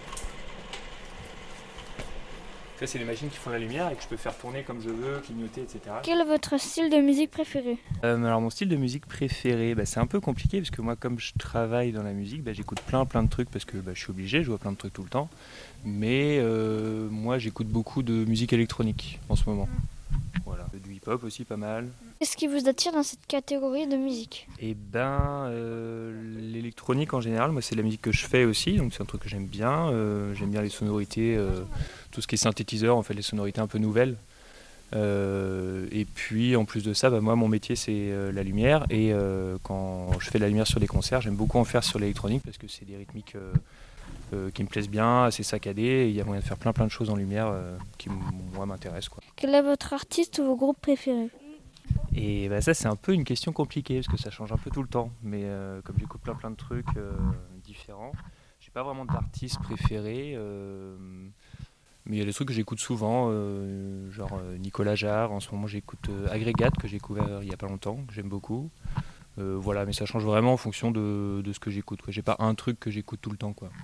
[SPEAKER 22] Ça, c'est des machines qui font la lumière et que je peux faire tourner comme je veux, clignoter, etc.
[SPEAKER 16] Quel est votre style de musique préféré ?
[SPEAKER 22] Alors, mon style de musique préféré, c'est un peu compliqué parce que moi, comme je travaille dans la musique, j'écoute plein de trucs parce que je suis obligé, je vois plein de trucs tout le temps. Mais moi, j'écoute beaucoup de musique électronique en ce moment. Voilà, du hip-hop aussi, pas mal.
[SPEAKER 16] Qu'est-ce qui vous attire dans cette catégorie de musique ?
[SPEAKER 22] L'électronique en général, moi c'est la musique que je fais aussi, donc c'est un truc que j'aime bien. J'aime bien les sonorités, tout ce qui est synthétiseur, en fait les sonorités un peu nouvelles. Et puis en plus de ça, moi mon métier c'est la lumière et quand je fais de la lumière sur des concerts, j'aime beaucoup en faire sur l'électronique parce que c'est des rythmiques qui me plaisent bien, assez saccadés et il y a moyen de faire plein de choses en lumière qui moi m'intéressent, quoi.
[SPEAKER 16] Quel est votre artiste ou vos groupes préférés ?
[SPEAKER 22] Et ça c'est un peu une question compliquée parce que ça change un peu tout le temps, mais comme j'écoute plein de trucs différents, j'ai pas vraiment d'artiste préféré, mais il y a des trucs que j'écoute souvent, genre Nicolas Jarre. En ce moment j'écoute Agrégate que j'ai découvert il y a pas longtemps, que j'aime beaucoup. Voilà, mais ça change vraiment en fonction de ce que j'écoute, quoi. J'ai pas un truc que j'écoute tout le temps, quoi.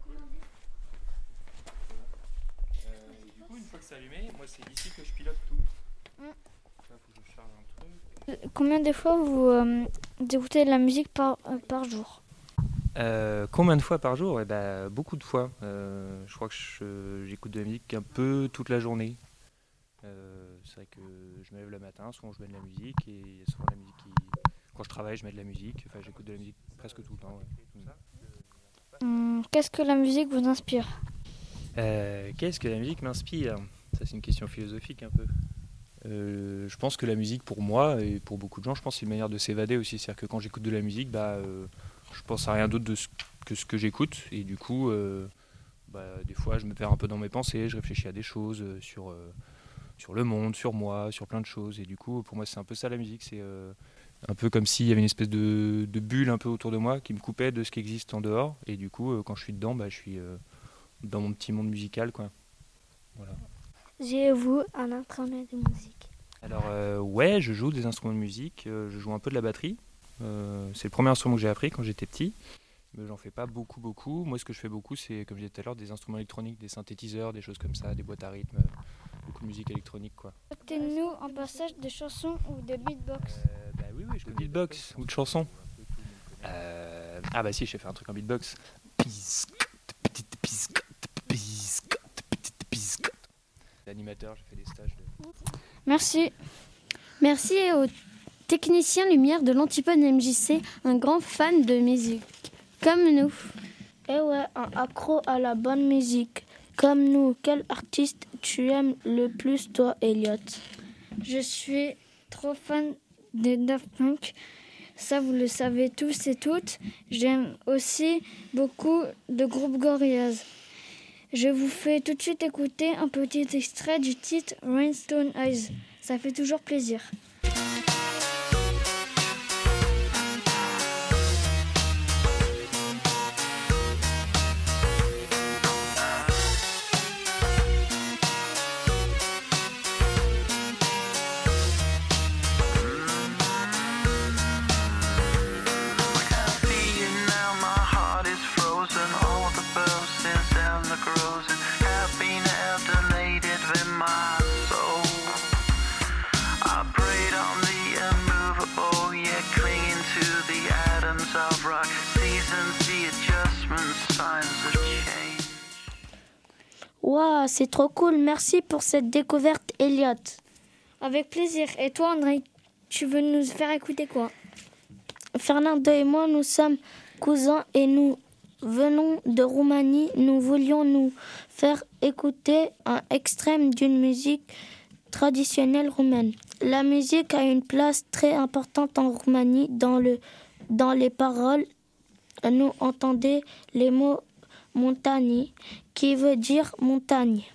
[SPEAKER 22] Du coup, une fois que c'est allumé, moi c'est ici que je pilote tout. Là, faut que je charge un truc.
[SPEAKER 16] Combien de fois vous écoutez de la musique par jour?
[SPEAKER 22] Combien de fois par jour? Beaucoup de fois. Je crois que j'écoute de la musique un peu toute la journée. C'est vrai que je me lève le matin, souvent je mets de la musique, et il y a souvent de la musique quand je travaille, je mets de la musique. Enfin, j'écoute de la musique presque tout le temps. Ouais.
[SPEAKER 16] Qu'est-ce que la musique vous inspire?
[SPEAKER 22] Qu'est-ce que la musique m'inspire? Ça, c'est une question philosophique un peu. Je pense que la musique, pour moi et pour beaucoup de gens, je pense que c'est une manière de s'évader aussi. C'est-à-dire que quand j'écoute de la musique, je pense à rien d'autre que ce que j'écoute. Et du coup, des fois, je me perds un peu dans mes pensées, je réfléchis à des choses sur le monde, sur moi, sur plein de choses. Et du coup, pour moi, c'est un peu ça la musique. C'est un peu comme s'il y avait une espèce de bulle un peu autour de moi qui me coupait de ce qui existe en dehors. Et du coup, quand je suis dedans, je suis dans mon petit monde musical, quoi. Voilà.
[SPEAKER 8] Jouez-vous un instrument de musique?
[SPEAKER 22] Alors, ouais, je joue des instruments de musique. Je joue un peu de la batterie. C'est le premier instrument que j'ai appris quand j'étais petit. Mais j'en fais pas beaucoup. Moi, ce que je fais beaucoup, c'est, comme je disais tout à l'heure, des instruments électroniques, des synthétiseurs, des choses comme ça, des boîtes à rythme, beaucoup de musique électronique, quoi.
[SPEAKER 16] Faites-nous un passage de chanson ou de beatbox.
[SPEAKER 22] Oui, je fais beatbox ou de chanson. Si, j'ai fait un truc en beatbox. L'animateur, j'ai fait des stages de...
[SPEAKER 16] Merci. Merci au technicien lumière de l'Antipode MJC, un grand fan de musique. Comme nous.
[SPEAKER 17] Eh ouais, un accro à la bonne musique. Comme nous. Quel artiste tu aimes le plus, toi, Elliot?
[SPEAKER 16] Je suis trop fan de Daft Punk. Ça, vous le savez tous et toutes. J'aime aussi beaucoup de groupe Gorillaz. Je vous fais tout de suite écouter un petit extrait du titre Rhinestone Eyes. Ça fait toujours plaisir.
[SPEAKER 17] Waouh, c'est trop cool. Merci pour cette découverte, Elliot.
[SPEAKER 16] Avec plaisir. Et toi, André, tu veux nous faire écouter quoi?
[SPEAKER 17] Fernando et moi, nous sommes cousins et nous venons de Roumanie. Nous voulions nous faire écouter un extrême d'une musique traditionnelle roumaine. La musique a une place très importante en Roumanie. Dans les paroles, nous entendons les mots montani, qui veut dire montagne.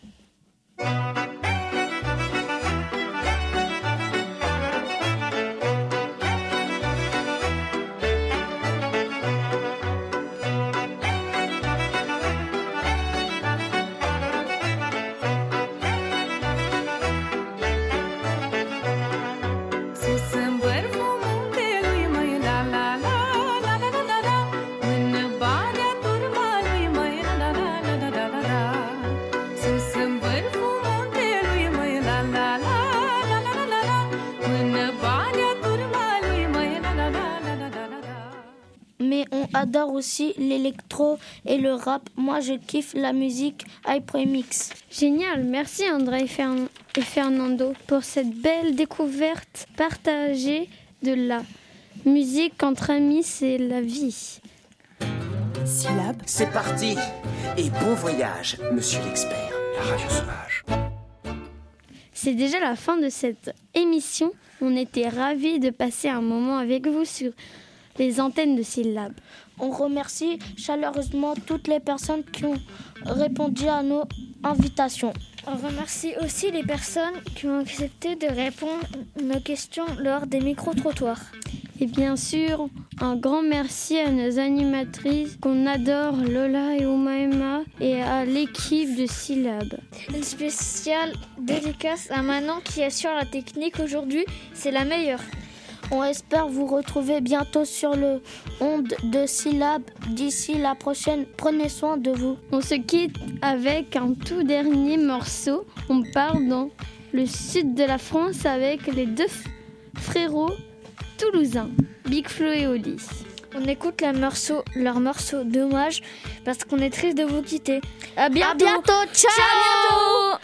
[SPEAKER 17] Mais on adore aussi l'électro et le rap. Moi, je kiffe la musique Hypermix.
[SPEAKER 16] Génial, merci André et Fernando pour cette belle découverte partagée de la musique entre amis, c'est la vie.
[SPEAKER 3] Syllabe, c'est parti. Et bon voyage, monsieur l'expert. La radio sauvage.
[SPEAKER 16] C'est déjà la fin de cette émission. On était ravis de passer un moment avec vous sur les antennes de Syllabe.
[SPEAKER 17] On remercie chaleureusement toutes les personnes qui ont répondu à nos invitations.
[SPEAKER 16] On remercie aussi les personnes qui ont accepté de répondre à nos questions lors des micro-trottoirs. Et bien sûr, un grand merci à nos animatrices qu'on adore, Lola et Oumaima, et à l'équipe de Syllabe. Une spéciale dédicace à Manon qui assure la technique aujourd'hui, c'est la meilleure.
[SPEAKER 17] On espère vous retrouver bientôt sur le onde de Syllab. D'ici la prochaine, prenez soin de vous.
[SPEAKER 6] On se quitte avec un tout dernier morceau. On part dans le sud de la France avec les deux frérots toulousains, Big Flo et Oli.
[SPEAKER 16] On écoute leur morceau Dommage parce qu'on est triste de vous quitter. À bientôt.
[SPEAKER 5] Ciao.
[SPEAKER 16] Ciao.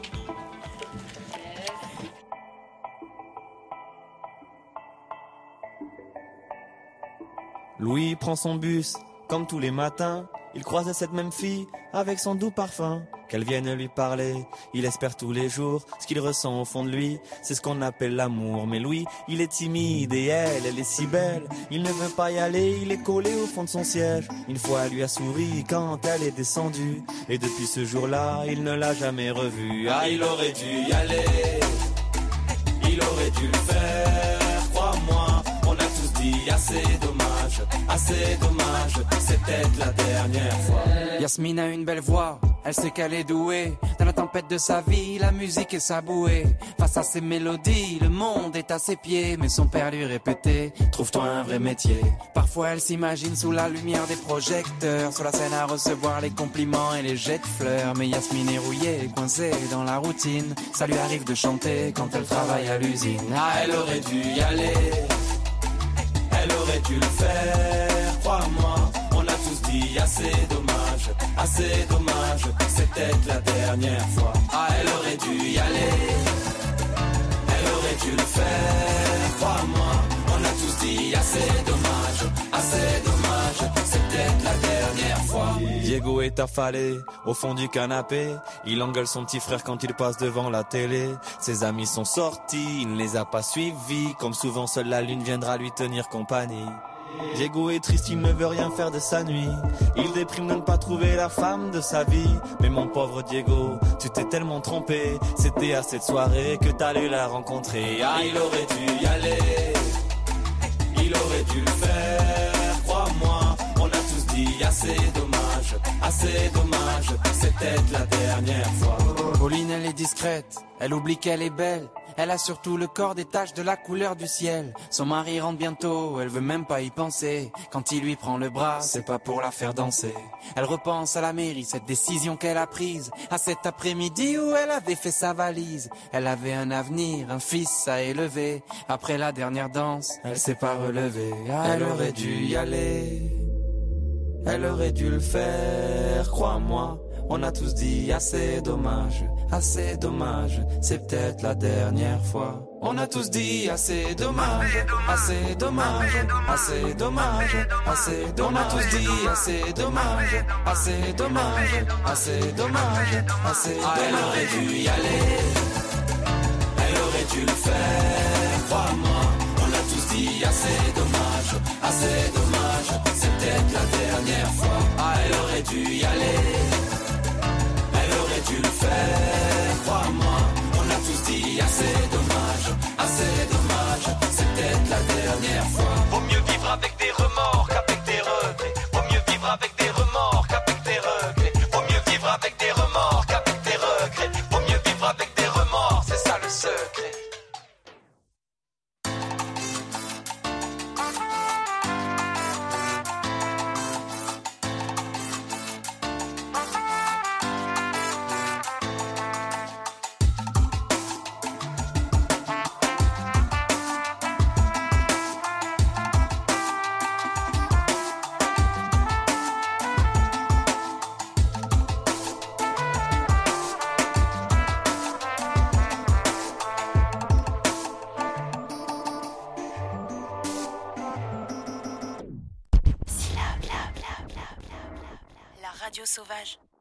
[SPEAKER 1] Louis prend son bus, comme tous les matins. Il croise cette même fille avec son doux parfum. Qu'elle vienne lui parler, il espère tous les jours. Ce qu'il ressent au fond de lui, c'est ce qu'on appelle l'amour. Mais Louis, il est timide et elle est si belle. Il ne veut pas y aller, il est collé au fond de son siège. Une fois elle lui a souri quand elle est descendue. Et depuis ce jour-là, il ne l'a jamais revue. Ah, il aurait dû y aller, il aurait dû le faire, crois-moi. On a tous dit assez dommage, c'est peut-être la dernière fois.
[SPEAKER 2] Yasmine a une belle voix, elle sait qu'elle est douée. Dans la tempête de sa vie, la musique est sa bouée. Face à ses mélodies, le monde est à ses pieds. Mais son père lui répétait, trouve-toi un vrai métier. Parfois elle s'imagine sous la lumière des projecteurs, sur la scène à recevoir les compliments et les jets de fleurs. Mais Yasmine est rouillée, coincée dans la routine. Ça lui arrive de chanter quand elle travaille à l'usine.
[SPEAKER 1] Ah, elle aurait dû y aller, elle aurait dû le faire, crois-moi. On a tous dit assez dommage, c'est peut-être la dernière fois. Ah, elle aurait dû y aller, elle aurait dû le faire, crois-moi. On a tous dit assez dommage, c'est peut-être la dernière fois. Diego est affalé au fond du canapé. Il engueule son petit frère quand il passe devant la télé. Ses amis sont sortis, il ne les a pas suivis. Comme souvent, seule la lune viendra lui tenir compagnie. Diego est triste, il ne veut rien faire de sa nuit. Il déprime de ne pas trouver la femme de sa vie. Mais mon pauvre Diego, tu t'es tellement trompé. C'était à cette soirée que t'allais la rencontrer. Ah, il aurait dû y aller, il aurait dû le faire, crois-moi. On a tous dit assez dommage, c'est peut-être la dernière fois.
[SPEAKER 2] Pauline, elle est discrète, elle oublie qu'elle est belle. Elle a surtout le corps des taches de la couleur du ciel. Son mari rentre bientôt, elle veut même pas y penser. Quand il lui prend le bras, c'est pas pour la faire danser. Elle repense à la mairie, cette décision qu'elle a prise. À cet après-midi où elle avait fait sa valise. Elle avait un avenir, un fils à élever. Après la dernière danse, elle s'est pas relevée. Ah,
[SPEAKER 1] elle aurait dû y aller, elle aurait dû le faire, crois-moi. On a tous dit assez dommage, c'est peut-être la dernière fois. On a tous dit assez dommage. On a tous dit assez dommage. Ah, elle aurait dû y aller, elle aurait dû le faire, crois-moi. On a tous dit assez dommage, c'est peut-être la dernière fois. Ah, elle aurait dû y aller, elle aurait dû le faire, crois-moi. On a tous dit assez dommage, c'est peut-être la dernière fois. Vaut mieux vivre avec des remords qu'avec des regrets. Vaut mieux vivre avec des remords qu'avec des regrets. Vaut mieux vivre avec des remords qu'avec des regrets. Vaut mieux vivre avec des remords, c'est ça le secret.
[SPEAKER 23] Radio Sauvage.